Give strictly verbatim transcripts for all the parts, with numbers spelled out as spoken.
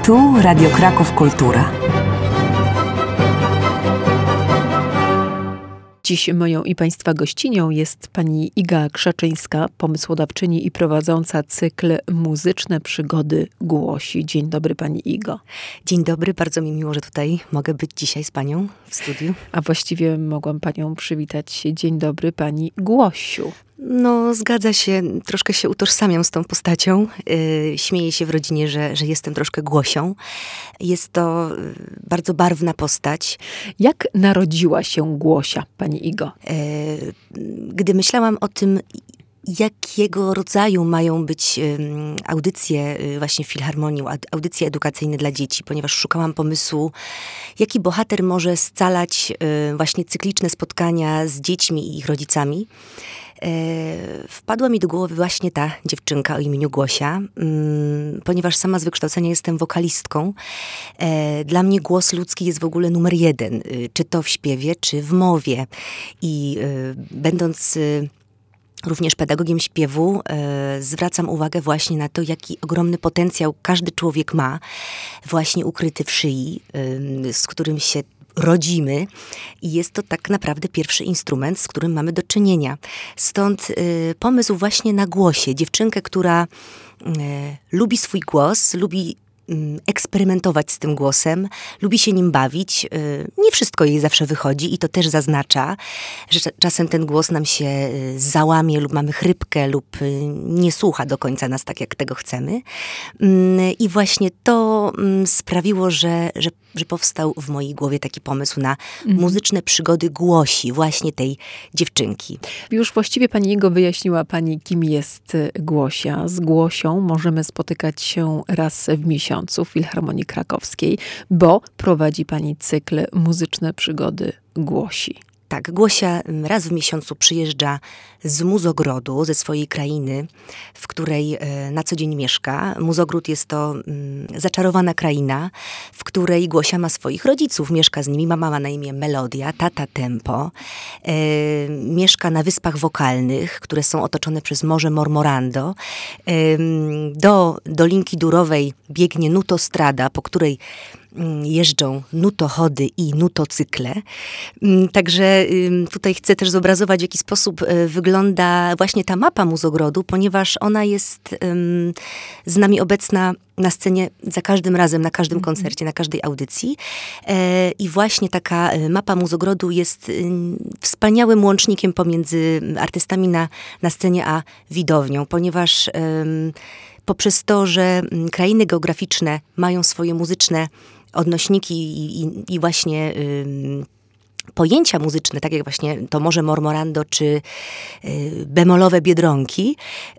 Tu Radio Kraków Kultura. Dziś moją i Państwa gościnią jest pani Iga Krzaczyńska, pomysłodawczyni i prowadząca cykl Muzyczne Przygody Głosi. Dzień dobry pani Igo. Dzień dobry, bardzo mi miło, że tutaj mogę być dzisiaj z panią w studiu. A właściwie mogłam panią przywitać. Dzień dobry pani Głosiu. No, zgadza się, troszkę się utożsamiam z tą postacią. Yy, śmieję się w rodzinie, że, że jestem troszkę Głosią. Jest to bardzo barwna postać. Jak narodziła się Głosia, pani Igo? Yy, gdy myślałam o tym, jakiego rodzaju mają być y, audycje y, właśnie w Filharmonii, audycje edukacyjne dla dzieci, ponieważ szukałam pomysłu, jaki bohater może scalać y, właśnie cykliczne spotkania z dziećmi i ich rodzicami. E, wpadła mi do głowy właśnie ta dziewczynka o imieniu Głosia, mm, ponieważ sama z wykształcenia jestem wokalistką. E, dla mnie głos ludzki jest w ogóle numer jeden, y, czy to w śpiewie, czy w mowie. I y, będąc y, również pedagogiem śpiewu, y, zwracam uwagę właśnie na to, jaki ogromny potencjał każdy człowiek ma, właśnie ukryty w szyi, y, z którym się rodzimy i jest to tak naprawdę pierwszy instrument, z którym mamy do czynienia. Stąd y, pomysł właśnie na głosie. Dziewczynkę, która y, lubi swój głos, lubi y, eksperymentować z tym głosem, lubi się nim bawić. Y, nie wszystko jej zawsze wychodzi i to też zaznacza, że czasem ten głos nam się y, załamie lub mamy chrypkę lub y, nie słucha do końca nas tak, jak tego chcemy. Y, I właśnie to y, sprawiło, że, że że powstał w mojej głowie taki pomysł na mhm. muzyczne przygody Głosi, właśnie tej dziewczynki. Już właściwie pani Igo wyjaśniła pani, kim jest Głosia. Z Głosią możemy spotykać się raz w miesiącu w Filharmonii Krakowskiej, bo prowadzi pani cykl Muzyczne Przygody Głosi. Tak, Głosia raz w miesiącu przyjeżdża z Muzogrodu, ze swojej krainy, w której e, na co dzień mieszka. Muzogród jest to mm, zaczarowana kraina, w której Głosia ma swoich rodziców. Mieszka z nimi, mama ma na imię Melodia, tata Tempo. E, mieszka na Wyspach Wokalnych, które są otoczone przez Morze Mormorando. E, do Dolinki Durowej biegnie Nutostrada, po której jeżdżą nutochody i nutocykle. Także tutaj chcę też zobrazować, w jaki sposób wygląda właśnie ta mapa Muzogrodu, ponieważ ona jest z nami obecna na scenie za każdym razem, na każdym koncercie, na każdej audycji. I właśnie taka mapa Muzogrodu jest wspaniałym łącznikiem pomiędzy artystami na, na scenie a widownią, ponieważ poprzez to, że krainy geograficzne mają swoje muzyczne odnośniki i, i, i właśnie ym, pojęcia muzyczne, tak jak właśnie to Morze Mormorando czy y, bemolowe Biedronki,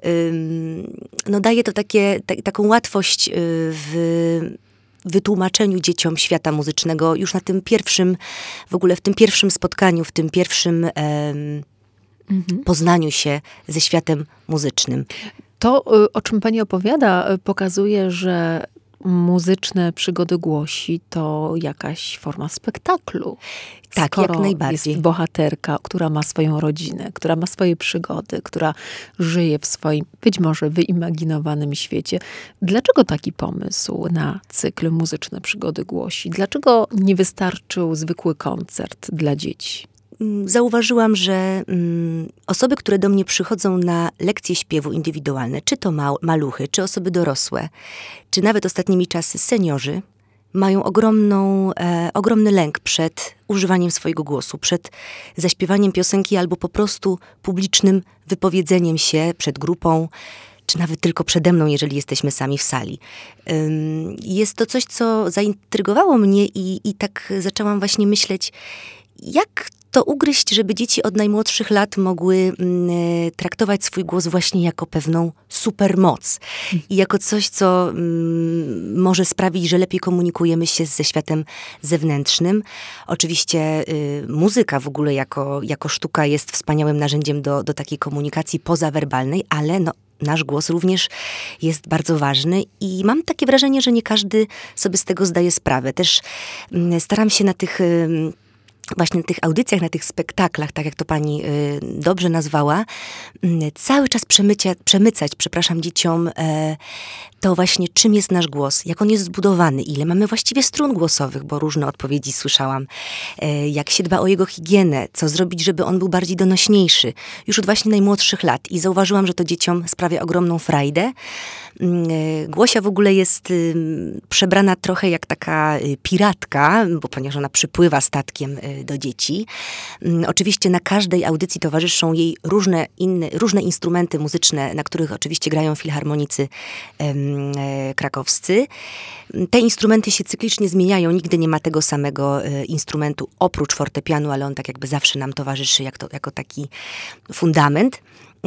ym, no daje to takie, ta, taką łatwość y, w wytłumaczeniu dzieciom świata muzycznego już na tym pierwszym, w ogóle w tym pierwszym spotkaniu, w tym pierwszym ym, mhm. poznaniu się ze światem muzycznym. To, o czym pani opowiada, pokazuje, że Muzyczne Przygody Głosi to jakaś forma spektaklu. Tak, Skoro jak najbardziej. Jest bohaterka, która ma swoją rodzinę, która ma swoje przygody, która żyje w swoim, być może wyimaginowanym świecie. Dlaczego taki pomysł na cykl Muzyczne Przygody Głosi? Dlaczego nie wystarczył zwykły koncert dla dzieci? Zauważyłam, że mm, osoby, które do mnie przychodzą na lekcje śpiewu indywidualne, czy to ma- maluchy, czy osoby dorosłe, czy nawet ostatnimi czasy seniorzy, mają ogromną, e, ogromny lęk przed używaniem swojego głosu, przed zaśpiewaniem piosenki albo po prostu publicznym wypowiedzeniem się przed grupą, czy nawet tylko przede mną, jeżeli jesteśmy sami w sali. Ym, jest to coś, co zaintrygowało mnie i, i tak zaczęłam właśnie myśleć, jak to ugryźć, żeby dzieci od najmłodszych lat mogły mm, traktować swój głos właśnie jako pewną supermoc. I jako coś, co mm, może sprawić, że lepiej komunikujemy się ze światem zewnętrznym. Oczywiście y, muzyka w ogóle jako, jako sztuka jest wspaniałym narzędziem do, do takiej komunikacji pozawerbalnej, ale no, nasz głos również jest bardzo ważny i mam takie wrażenie, że nie każdy sobie z tego zdaje sprawę. Też y, staram się na tych... Y, właśnie na tych audycjach, na tych spektaklach, tak jak to pani y, dobrze nazwała, y, cały czas przemycia, przemycać, przepraszam, dzieciom y, to właśnie czym jest nasz głos, jak on jest zbudowany, ile mamy właściwie strun głosowych, bo różne odpowiedzi słyszałam, y, jak się dba o jego higienę, co zrobić, żeby on był bardziej donośniejszy, już od właśnie najmłodszych lat. I zauważyłam, że to dzieciom sprawia ogromną frajdę. Y, Głosia w ogóle jest y, przebrana trochę jak taka y, piratka, bo ponieważ ona przypływa statkiem y, do dzieci. Oczywiście na każdej audycji towarzyszą jej różne inne, różne instrumenty muzyczne, na których oczywiście grają filharmonicy e, krakowscy. Te instrumenty się cyklicznie zmieniają, nigdy nie ma tego samego e, instrumentu oprócz fortepianu, ale on tak jakby zawsze nam towarzyszy jako, jako taki fundament. E,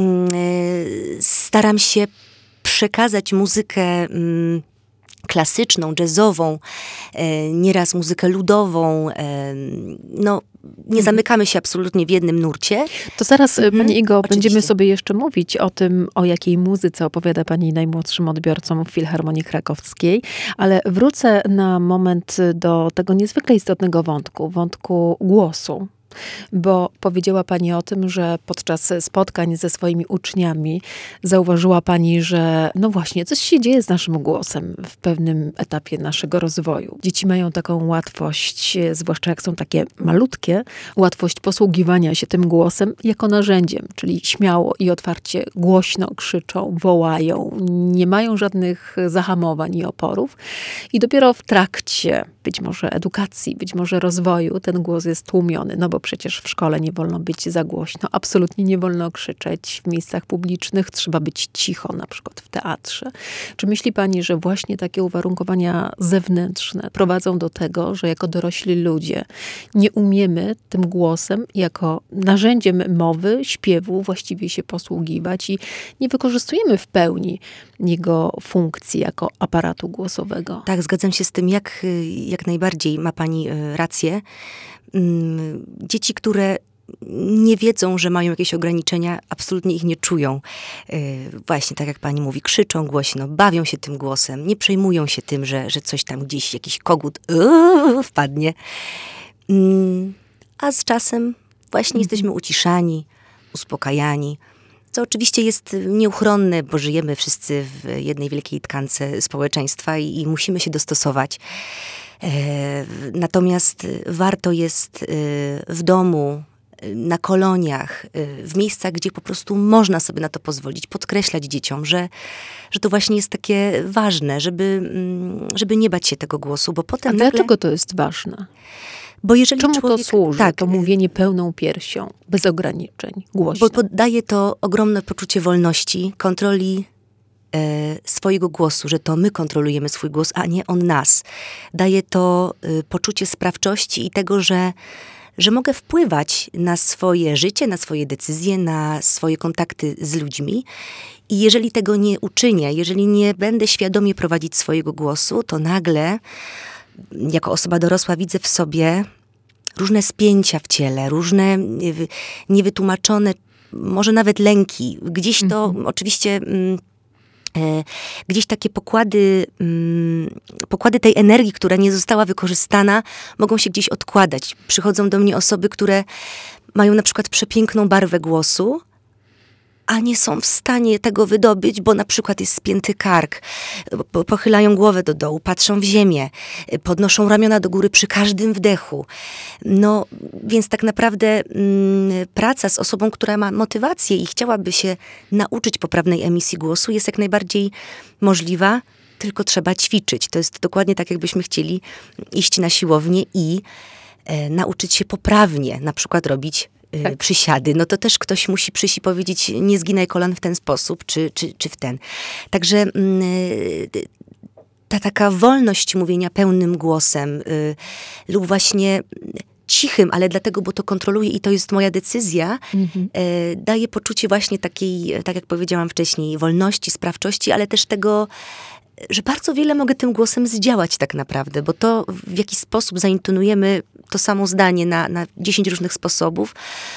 staram się przekazać muzykę mm, klasyczną, jazzową, e, nieraz muzykę ludową. E, no, nie zamykamy się absolutnie w jednym nurcie. To zaraz, Mhm, Pani Igo, oczywiście. będziemy sobie jeszcze mówić o tym, o jakiej muzyce opowiada Pani najmłodszym odbiorcom w Filharmonii Krakowskiej, ale wrócę na moment do tego niezwykle istotnego wątku, wątku głosu. Bo powiedziała Pani o tym, że podczas spotkań ze swoimi uczniami zauważyła Pani, że no właśnie, coś się dzieje z naszym głosem w pewnym etapie naszego rozwoju. Dzieci mają taką łatwość, zwłaszcza jak są takie malutkie, łatwość posługiwania się tym głosem jako narzędziem, czyli śmiało i otwarcie głośno krzyczą, wołają, nie mają żadnych zahamowań i oporów. I dopiero w trakcie być może edukacji, być może rozwoju ten głos jest tłumiony, no bo przecież w szkole nie wolno być za głośno, absolutnie nie wolno krzyczeć w miejscach publicznych, trzeba być cicho, na przykład w teatrze. Czy myśli Pani, że właśnie takie uwarunkowania zewnętrzne prowadzą do tego, że jako dorośli ludzie nie umiemy tym głosem jako narzędziem mowy, śpiewu właściwie się posługiwać i nie wykorzystujemy w pełni jego funkcji jako aparatu głosowego? Tak, zgadzam się z tym, jak, jak najbardziej ma Pani rację. Dzieci, które nie wiedzą, że mają jakieś ograniczenia, absolutnie ich nie czują. Właśnie tak jak Pani mówi, krzyczą głośno, bawią się tym głosem, nie przejmują się tym, że, że coś tam gdzieś, jakiś kogut uuu, wpadnie. A z czasem właśnie jesteśmy uciszani, uspokajani. Co oczywiście jest nieuchronne, bo żyjemy wszyscy w jednej wielkiej tkance społeczeństwa i, i musimy się dostosować. E, natomiast warto jest e, w domu, e, na koloniach, e, w miejscach, gdzie po prostu można sobie na to pozwolić, podkreślać dzieciom, że, że to właśnie jest takie ważne, żeby, mm, żeby nie bać się tego głosu, bo potem A nagle... dlaczego to jest ważne? Bo jeżeli Czemu człowiek, to służy? Tak, To mówienie pełną piersią, bez ograniczeń, głośno. bo daje to ogromne poczucie wolności, kontroli e, swojego głosu, że to my kontrolujemy swój głos, a nie on nas. Daje to e, poczucie sprawczości i tego, że, że mogę wpływać na swoje życie, na swoje decyzje, na swoje kontakty z ludźmi. I jeżeli tego nie uczynię, jeżeli nie będę świadomie prowadzić swojego głosu, to nagle jako osoba dorosła widzę w sobie różne spięcia w ciele, różne niewytłumaczone, może nawet lęki. Gdzieś to mhm. oczywiście... Mm, e, gdzieś takie pokłady, mm, pokłady tej energii, która nie została wykorzystana, mogą się gdzieś odkładać. Przychodzą do mnie osoby, które mają na przykład przepiękną barwę głosu, a nie są w stanie tego wydobyć, bo na przykład jest spięty kark, pochylają głowę do dołu, patrzą w ziemię, podnoszą ramiona do góry przy każdym wdechu. No, więc tak naprawdę mm, praca z osobą, która ma motywację i chciałaby się nauczyć poprawnej emisji głosu, jest jak najbardziej możliwa, tylko trzeba ćwiczyć. To jest dokładnie tak, jakbyśmy chcieli iść na siłownię i e, nauczyć się poprawnie, na przykład robić tak. przysiady, no to też ktoś musi przyjść i powiedzieć, nie zginaj kolan w ten sposób, czy, czy, czy w ten. Także ta taka wolność mówienia pełnym głosem y, lub właśnie cichym, ale dlatego, bo to kontroluję i to jest moja decyzja, mhm. y, daje poczucie właśnie takiej, tak jak powiedziałam wcześniej, wolności, sprawczości, ale też tego, że bardzo wiele mogę tym głosem zdziałać tak naprawdę, bo to w jaki sposób zaintonujemy to samo zdanie na, na dziesięć różnych sposobów,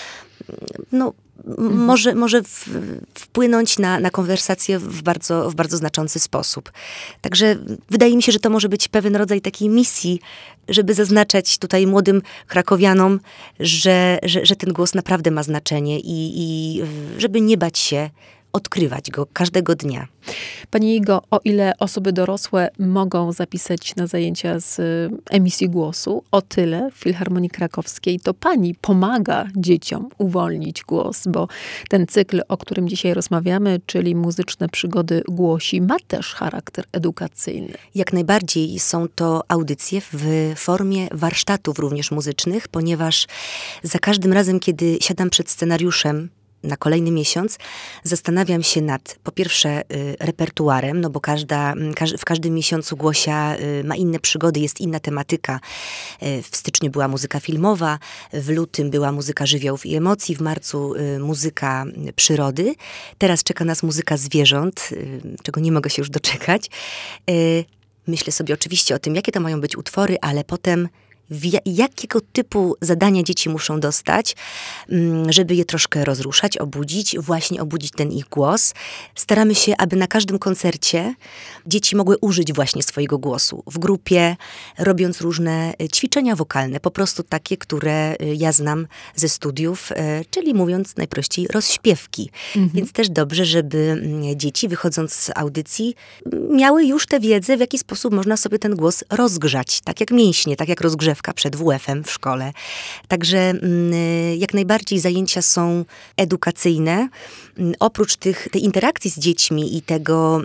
no, mhm. może, może w, wpłynąć na, na konwersację w bardzo, w bardzo znaczący sposób. Także wydaje mi się, że to może być pewien rodzaj takiej misji, żeby zaznaczać tutaj młodym krakowianom, że, że, że ten głos naprawdę ma znaczenie i, i żeby nie bać się odkrywać go każdego dnia. Pani Igo, o ile osoby dorosłe mogą zapisać na zajęcia z emisji głosu, o tyle w Filharmonii Krakowskiej to pani pomaga dzieciom uwolnić głos, bo ten cykl, o którym dzisiaj rozmawiamy, czyli muzyczne przygody głosi, ma też charakter edukacyjny. Jak najbardziej są to audycje w formie warsztatów również muzycznych, ponieważ za każdym razem, kiedy siadam przed scenariuszem na kolejny miesiąc, zastanawiam się nad, po pierwsze, y, repertuarem, no bo każda, każ, w każdym miesiącu Głosia y, ma inne przygody, jest inna tematyka. Y, w styczniu była muzyka filmowa, w lutym była muzyka żywiołów i emocji, w marcu y, muzyka przyrody. Teraz czeka nas muzyka zwierząt, y, czego nie mogę się już doczekać. Y, myślę sobie oczywiście o tym, jakie to mają być utwory, ale potem jakiego typu zadania dzieci muszą dostać, żeby je troszkę rozruszać, obudzić, właśnie obudzić ten ich głos. Staramy się, aby na każdym koncercie dzieci mogły użyć właśnie swojego głosu w grupie, robiąc różne ćwiczenia wokalne, po prostu takie, które ja znam ze studiów, czyli mówiąc najprościej rozśpiewki. Mhm. Więc też dobrze, żeby dzieci, wychodząc z audycji, miały już tę wiedzę, w jaki sposób można sobie ten głos rozgrzać, tak jak mięśnie, tak jak rozgrzewka przed W F-em w szkole. Także jak najbardziej zajęcia są edukacyjne. Oprócz tych, tej interakcji z dziećmi i tego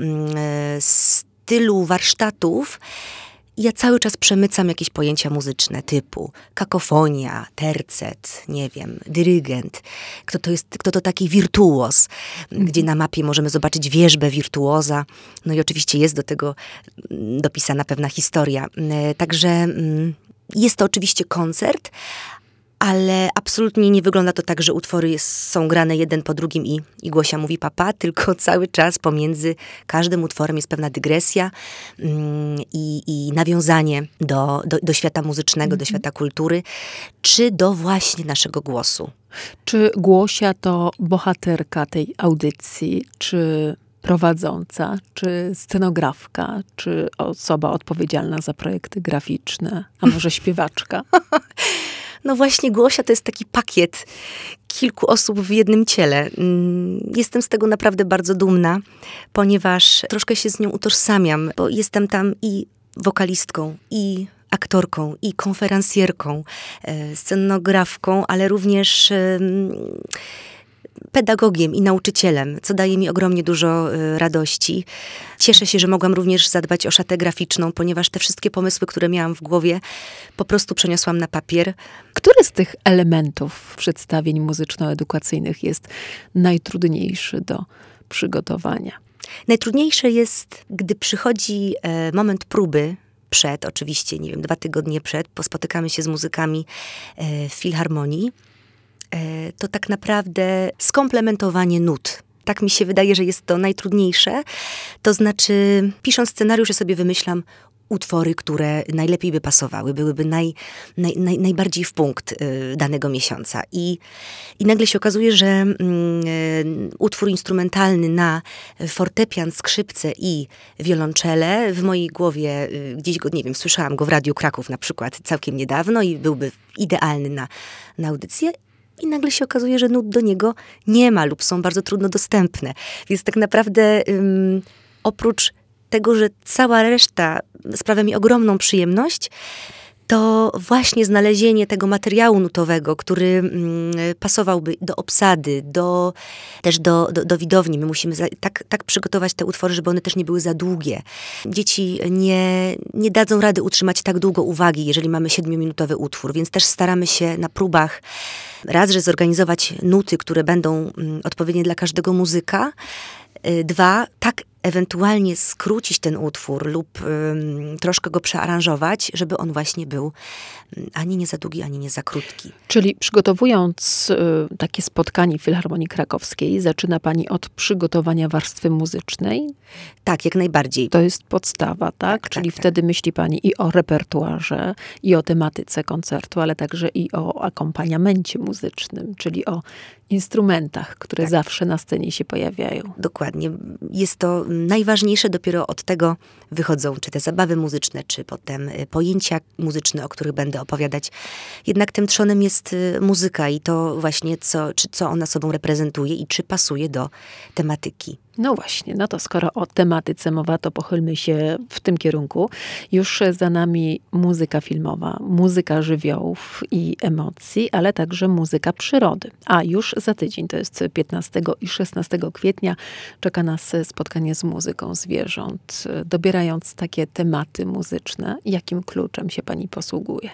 stylu warsztatów, ja cały czas przemycam jakieś pojęcia muzyczne typu kakofonia, tercet, nie wiem, dyrygent. Kto to jest, kto to taki wirtuoz, mm. gdzie na mapie możemy zobaczyć wierzbę wirtuoza. No i oczywiście jest do tego dopisana pewna historia. Także jest to oczywiście koncert, ale absolutnie nie wygląda to tak, że utwory jest, są grane jeden po drugim i, i Głosia mówi papa, tylko cały czas pomiędzy każdym utworem jest pewna dygresja mm, i, i nawiązanie do, do, do świata muzycznego, mm-hmm. do świata kultury, czy do właśnie naszego głosu. Czy Głosia to bohaterka tej audycji, czy prowadząca, czy scenografka, czy osoba odpowiedzialna za projekty graficzne, a może śpiewaczka? No właśnie, Głosia to jest taki pakiet kilku osób w jednym ciele. Jestem z tego naprawdę bardzo dumna, ponieważ troszkę się z nią utożsamiam, bo jestem tam i wokalistką, i aktorką, i konferencjerką, scenografką, ale również pedagogiem i nauczycielem, co daje mi ogromnie dużo y, radości. Cieszę się, że mogłam również zadbać o szatę graficzną, ponieważ te wszystkie pomysły, które miałam w głowie, po prostu przeniosłam na papier. Który z tych elementów przedstawień muzyczno-edukacyjnych jest najtrudniejszy do przygotowania? Najtrudniejsze jest, gdy przychodzi e, moment próby, przed, oczywiście, nie wiem, dwa tygodnie przed, spotykamy się z muzykami e, w Filharmonii, to tak naprawdę skomplementowanie nut. Tak mi się wydaje, że jest to najtrudniejsze. To znaczy, pisząc scenariusz, ja sobie wymyślam utwory, które najlepiej by pasowały, byłyby naj, naj, naj, najbardziej w punkt y, danego miesiąca. I, I nagle się okazuje, że y, utwór instrumentalny na fortepian, skrzypce i wiolonczele w mojej głowie, y, gdzieś go, nie wiem, słyszałam go w Radiu Kraków na przykład całkiem niedawno i byłby idealny na, na audycję. I nagle się okazuje, że nut do niego nie ma lub są bardzo trudno dostępne. Więc tak naprawdę um, oprócz tego, że cała reszta sprawia mi ogromną przyjemność, to właśnie znalezienie tego materiału nutowego, który mm, pasowałby do obsady, do, też do, do, do widowni. My musimy za, tak, tak przygotować te utwory, żeby one też nie były za długie. Dzieci nie, nie dadzą rady utrzymać tak długo uwagi, jeżeli mamy siedmiominutowy utwór, więc też staramy się na próbach raz, że zorganizować nuty, które będą mm, odpowiednie dla każdego muzyka, Dwa, tak ewentualnie skrócić ten utwór lub ym, troszkę go przearanżować, żeby on właśnie był ym, ani nie za długi, ani nie za krótki. Czyli przygotowując y, takie spotkanie w Filharmonii Krakowskiej, zaczyna pani od przygotowania warstwy muzycznej? Tak, jak najbardziej. To jest podstawa, tak? Tak, Czyli tak, wtedy myśli pani i o repertuarze, i o tematyce koncertu, ale także i o akompaniamencie muzycznym, czyli o instrumentach, które Tak. zawsze na scenie się pojawiają. Dokładnie. Jest to najważniejsze, dopiero od tego wychodzą czy te zabawy muzyczne, czy potem y, pojęcia muzyczne, o których będę opowiadać. Jednak tym trzonem jest y, muzyka i to właśnie, co, czy, co ona sobą reprezentuje i czy pasuje do tematyki. No właśnie, no to skoro o tematyce mowa, to pochylmy się w tym kierunku. Już za nami muzyka filmowa, muzyka żywiołów i emocji, ale także muzyka przyrody. A już za tydzień, to jest piętnastego i szesnastego kwietnia, czeka nas spotkanie z muzyką zwierząt. Dobierając takie tematy muzyczne, jakim kluczem się pani posługuje?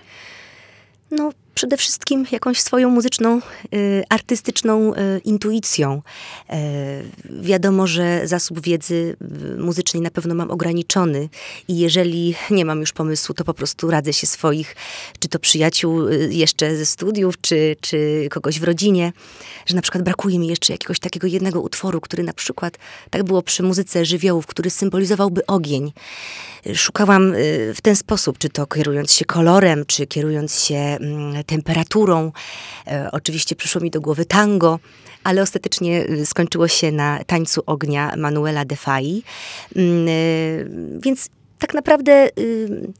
No, przede wszystkim jakąś swoją muzyczną, y, artystyczną y, intuicją. Y, wiadomo, że zasób wiedzy y, muzycznej na pewno mam ograniczony i jeżeli nie mam już pomysłu, to po prostu radzę się swoich, czy to przyjaciół y, jeszcze ze studiów, czy, czy kogoś w rodzinie, że na przykład brakuje mi jeszcze jakiegoś takiego jednego utworu, który na przykład, tak było przy muzyce żywiołów, który symbolizowałby ogień. Szukałam y, w ten sposób, czy to kierując się kolorem, czy kierując się mm, temperaturą. E, oczywiście przyszło mi do głowy tango, ale ostatecznie y, skończyło się na Tańcu ognia Manuela de Fai. Mm, y, więc tak naprawdę y,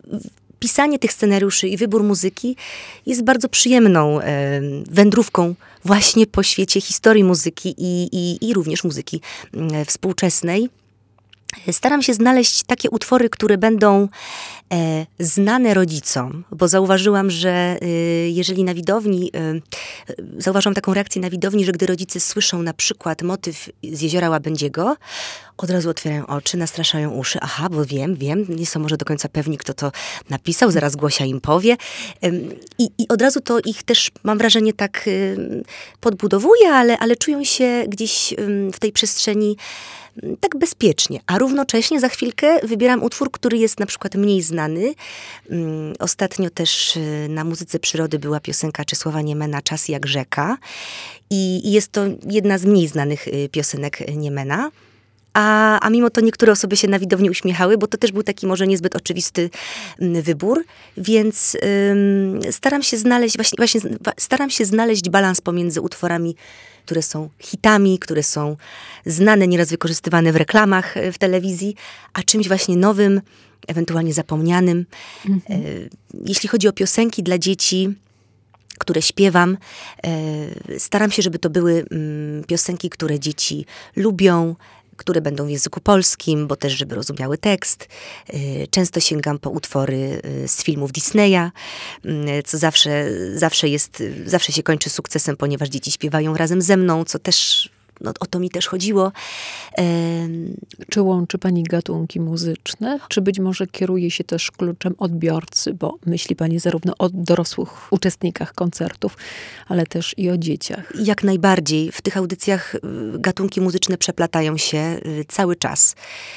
pisanie tych scenariuszy i wybór muzyki jest bardzo przyjemną y, wędrówką właśnie po świecie historii muzyki i, i, i również muzyki y, współczesnej. Staram się znaleźć takie utwory, które będą e, znane rodzicom, bo zauważyłam, że e, jeżeli na widowni, e, zauważyłam taką reakcję na widowni, że gdy rodzice słyszą na przykład motyw z Jeziora Łabędziego, od razu otwierają oczy, nastraszają uszy. Aha, bo wiem, wiem, nie są może do końca pewni, kto to napisał, zaraz Głosia im powie. E, i, I od razu to ich też, mam wrażenie, tak e, podbudowuje, ale, ale czują się gdzieś e, w tej przestrzeni tak bezpiecznie, a równocześnie za chwilkę wybieram utwór, który jest na przykład mniej znany. Um, ostatnio też y, na muzyce przyrody była piosenka Czesława Niemena Czas jak rzeka i, i jest to jedna z mniej znanych y, piosenek Niemena. A, a mimo to niektóre osoby się na widowni uśmiechały, bo to też był taki może niezbyt oczywisty y, wybór, więc y, staram się znaleźć właśnie, właśnie staram się znaleźć balans pomiędzy utworami, które są hitami, które są znane, nieraz wykorzystywane w reklamach w telewizji, a czymś właśnie nowym, ewentualnie zapomnianym. Mhm. Jeśli chodzi o piosenki dla dzieci, które śpiewam, staram się, żeby to były piosenki, które dzieci lubią, które będą w języku polskim, bo też, żeby rozumiały tekst. Często sięgam po utwory z filmów Disneya, co zawsze, zawsze jest, zawsze się kończy sukcesem, ponieważ dzieci śpiewają razem ze mną, co też, no, o to mi też chodziło. Czy łączy pani gatunki muzyczne, czy być może kieruje się też kluczem odbiorcy, bo myśli pani zarówno o dorosłych uczestnikach koncertów, ale też i o dzieciach? Jak najbardziej. W tych audycjach gatunki muzyczne przeplatają się cały czas.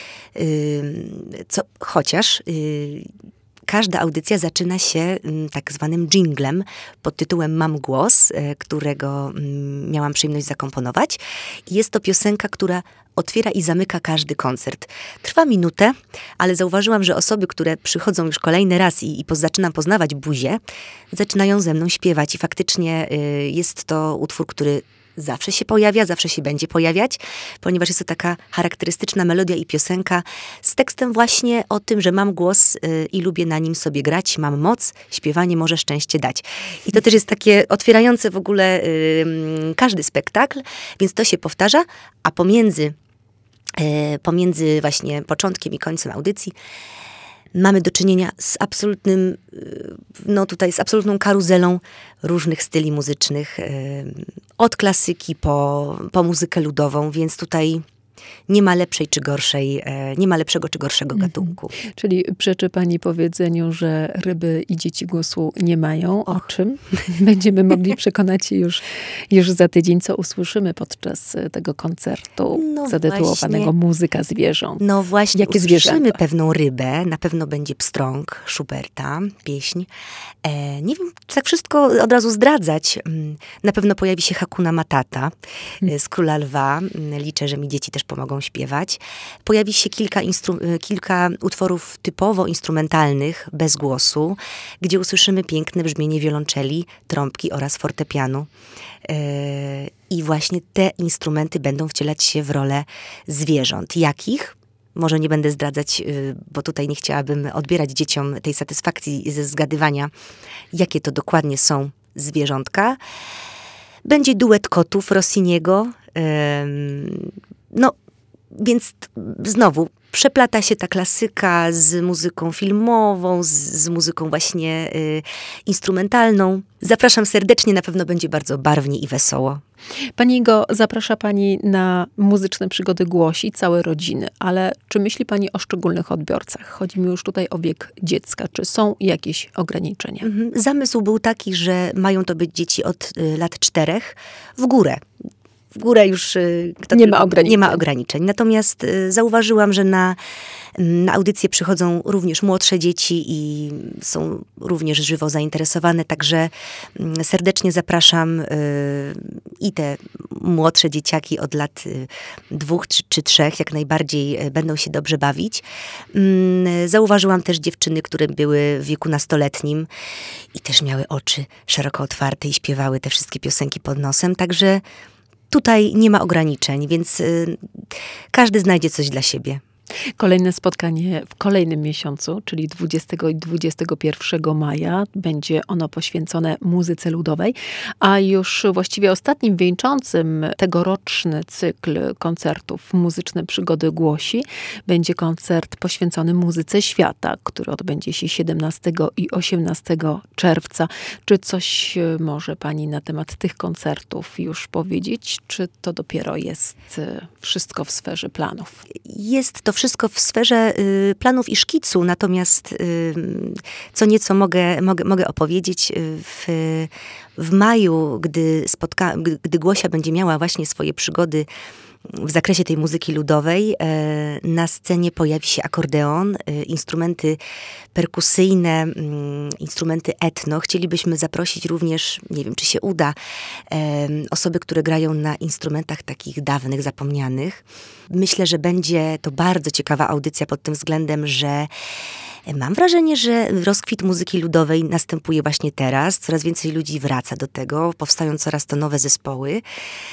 Co, chociaż każda audycja zaczyna się tak zwanym dżinglem pod tytułem Mam głos, którego miałam przyjemność zakomponować. Jest to piosenka, która otwiera i zamyka każdy koncert. Trwa minutę, ale zauważyłam, że osoby, które przychodzą już kolejny raz i, i po, zaczynam poznawać buzię, zaczynają ze mną śpiewać i faktycznie y, jest to utwór, który zawsze się pojawia, zawsze się będzie pojawiać, ponieważ jest to taka charakterystyczna melodia i piosenka z tekstem właśnie o tym, że mam głos y, i lubię na nim sobie grać, mam moc, śpiewanie może szczęście dać. I to też jest takie otwierające w ogóle y, każdy spektakl, więc to się powtarza, a pomiędzy, y, pomiędzy właśnie początkiem i końcem audycji mamy do czynienia z absolutnym, no tutaj z absolutną karuzelą różnych styli muzycznych, od klasyki po, po muzykę ludową, więc tutaj Nie ma lepszej czy gorszej, nie ma lepszego czy gorszego gatunku. Mhm. Czyli przeczy pani powiedzeniu, że ryby i dzieci głosu nie mają. O, o czym będziemy mogli przekonać się już, już za tydzień, co usłyszymy podczas tego koncertu no zatytułowanego właśnie, Muzyka zwierząt. No właśnie, jakie usłyszymy zwierzęta? Pewną rybę, na pewno będzie pstrąg Schuberta, pieśń. E, nie wiem, tak wszystko od razu zdradzać. Na pewno pojawi się Hakuna Matata hmm. z Króla Lwa. Liczę, że mi dzieci też pomogą śpiewać. Pojawi się kilka, instru- kilka utworów typowo instrumentalnych, bez głosu, gdzie usłyszymy piękne brzmienie wiolonczeli, trąbki oraz fortepianu. Yy, I właśnie te instrumenty będą wcielać się w rolę zwierząt. Jakich? Może nie będę zdradzać, yy, bo tutaj nie chciałabym odbierać dzieciom tej satysfakcji ze zgadywania, jakie to dokładnie są zwierzątka. Będzie duet kotów Rossiniego. Yy, no, więc znowu przeplata się ta klasyka z muzyką filmową, z, z muzyką właśnie y, instrumentalną. Zapraszam serdecznie, na pewno będzie bardzo barwnie i wesoło. Pani Igo, zaprasza pani na muzyczne przygody Głosi całe rodziny, ale czy myśli pani o szczególnych odbiorcach? Chodzi mi już tutaj o wiek dziecka. Czy są jakieś ograniczenia? Mhm. Zamysł był taki, że mają to być dzieci od y, lat czterech w górę. W górę już kto nie, ma ograniczeń. nie ma ograniczeń. Natomiast y, zauważyłam, że na, na audycję przychodzą również młodsze dzieci i są również żywo zainteresowane, także y, serdecznie zapraszam y, i te młodsze dzieciaki od lat y, dwóch czy, czy trzech, jak najbardziej y, będą się dobrze bawić. Y, zauważyłam też dziewczyny, które były w wieku nastoletnim i też miały oczy szeroko otwarte i śpiewały te wszystkie piosenki pod nosem, także tutaj nie ma ograniczeń, więc y, każdy znajdzie coś dla siebie. Kolejne spotkanie w kolejnym miesiącu, czyli dwudziestego i dwudziestego pierwszego maja. Będzie ono poświęcone muzyce ludowej, a już właściwie ostatnim wieńczącym tegoroczny cykl koncertów Muzyczne Przygody Głosi będzie koncert poświęcony muzyce świata, który odbędzie się siedemnastego i osiemnastego czerwca. Czy coś może pani na temat tych koncertów już powiedzieć, czy to dopiero jest wszystko w sferze planów? Jest to wszystko w sferze y, planów i szkicu, natomiast y, co nieco mogę, mogę, mogę opowiedzieć. W, w maju, gdy, spotka, gdy Głosia będzie miała właśnie swoje przygody w zakresie tej muzyki ludowej, na scenie pojawi się akordeon, instrumenty perkusyjne, instrumenty etno. Chcielibyśmy zaprosić również, nie wiem, czy się uda, osoby, które grają na instrumentach takich dawnych, zapomnianych. Myślę, że będzie to bardzo ciekawa audycja pod tym względem, że mam wrażenie, że rozkwit muzyki ludowej następuje właśnie teraz. Coraz więcej ludzi wraca do tego. Powstają coraz to nowe zespoły.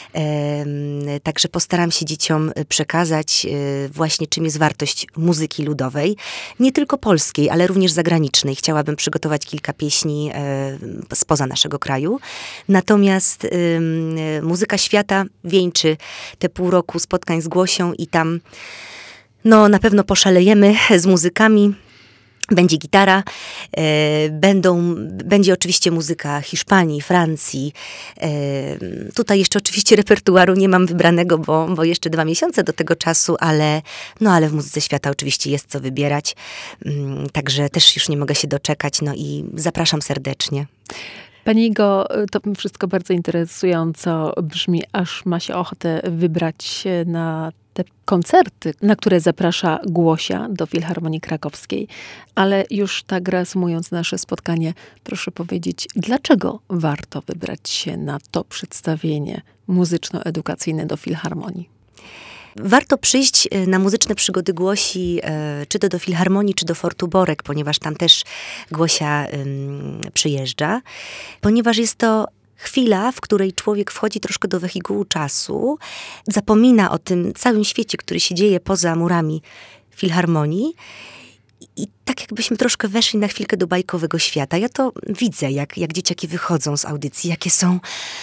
Także postaram się dzieciom przekazać właśnie, czym jest wartość muzyki ludowej. Nie tylko polskiej, ale również zagranicznej. Chciałabym przygotować kilka pieśni spoza naszego kraju. Natomiast muzyka świata wieńczy te pół roku spotkań z Głosią i tam no, na pewno poszalejemy z muzykami. Będzie gitara, e, będą, będzie oczywiście muzyka Hiszpanii, Francji. E, tutaj jeszcze oczywiście repertuaru nie mam wybranego, bo, bo jeszcze dwa miesiące do tego czasu, ale, no, ale w muzyce świata oczywiście jest co wybierać. Mm, także też już nie mogę się doczekać, no i zapraszam serdecznie. Pani Igo, to wszystko bardzo interesująco brzmi, aż ma się ochotę wybrać się na te koncerty, na które zaprasza Głosia do Filharmonii Krakowskiej. Ale już tak reasumując nasze spotkanie, proszę powiedzieć, dlaczego warto wybrać się na to przedstawienie muzyczno-edukacyjne do Filharmonii? Warto przyjść na muzyczne przygody Głosi, czy to do Filharmonii, czy do Fortu Borek, ponieważ tam też Głosia um, przyjeżdża, ponieważ jest to chwila, w której człowiek wchodzi troszkę do wehikułu czasu, zapomina o tym całym świecie, który się dzieje poza murami Filharmonii i tak jakbyśmy troszkę weszli na chwilkę do bajkowego świata. Ja to widzę, jak, jak dzieciaki wychodzą z audycji, jakie są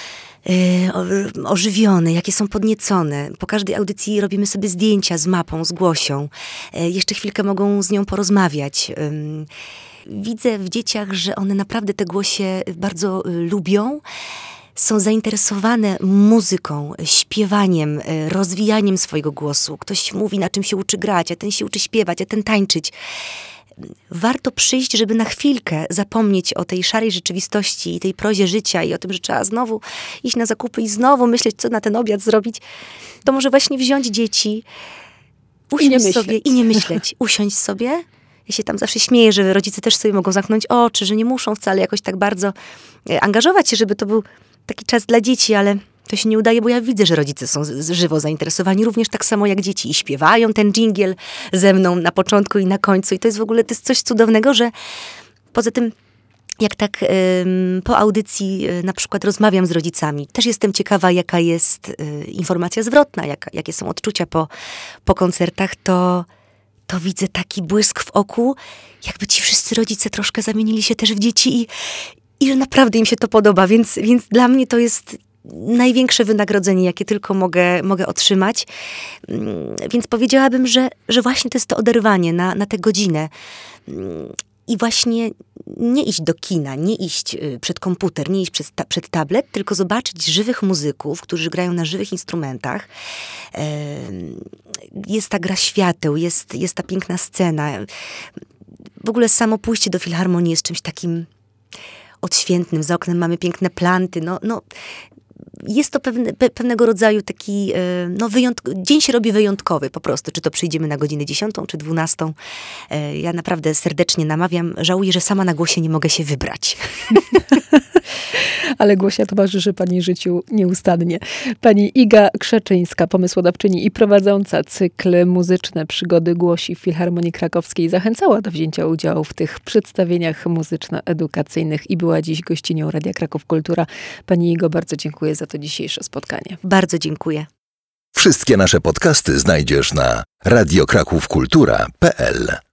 Yy, ożywione, jakie są podniecone. Po każdej audycji robimy sobie zdjęcia z mapą, z Głosią. Yy, jeszcze chwilkę mogą z nią porozmawiać. Yy, widzę w dzieciach, że one naprawdę te Głosie bardzo yy, lubią. są zainteresowane muzyką, śpiewaniem, rozwijaniem swojego głosu. Ktoś mówi, na czym się uczy grać, a ten się uczy śpiewać, a ten tańczyć. Warto przyjść, żeby na chwilkę zapomnieć o tej szarej rzeczywistości i tej prozie życia i o tym, że trzeba znowu iść na zakupy i znowu myśleć, co na ten obiad zrobić. To może właśnie wziąć dzieci, usiąść sobie i nie myśleć. Usiąść sobie. Ja się tam zawsze śmieję, że rodzice też sobie mogą zamknąć oczy, że nie muszą wcale jakoś tak bardzo angażować się, żeby to był taki czas dla dzieci, ale to się nie udaje, bo ja widzę, że rodzice są z- żywo zainteresowani, również tak samo jak dzieci i śpiewają ten dżingiel ze mną na początku i na końcu. I to jest w ogóle to jest coś cudownego, że poza tym jak tak ym, po audycji y, na przykład rozmawiam z rodzicami, też jestem ciekawa, jaka jest y, informacja zwrotna, jak, jakie są odczucia po, po koncertach, to, to widzę taki błysk w oku, jakby ci wszyscy rodzice troszkę zamienili się też w dzieci i, i że naprawdę im się to podoba, więc, więc dla mnie to jest największe wynagrodzenie, jakie tylko mogę, mogę otrzymać. Więc powiedziałabym, że, że właśnie to jest to oderwanie na, na tę godzinę. I właśnie nie iść do kina, nie iść przed komputer, nie iść przed, ta, przed tablet, tylko zobaczyć żywych muzyków, którzy grają na żywych instrumentach. Jest ta gra świateł, jest, jest ta piękna scena. W ogóle samo pójście do filharmonii jest czymś takim odświętnym. Za oknem mamy piękne planty. No, no, jest to pewne, pe, pewnego rodzaju taki, no wyjątk- dzień się robi wyjątkowy po prostu, czy to przyjdziemy na godzinę dziesiątą, czy dwunastą. Ja naprawdę serdecznie namawiam, żałuję, że sama na głosie nie mogę się wybrać. Ale Głosia towarzyszy pani życiu nieustannie. Pani Iga Krzeczyńska, pomysłodawczyni i prowadząca cykl Muzyczne Przygody Głosi w Filharmonii Krakowskiej, zachęcała do wzięcia udziału w tych przedstawieniach muzyczno-edukacyjnych i była dziś gościnią Radia Kraków Kultura. Pani Igo, bardzo dziękuję za to dzisiejsze spotkanie. Bardzo dziękuję. Wszystkie nasze podcasty znajdziesz na radio kraków kultura kropka p l.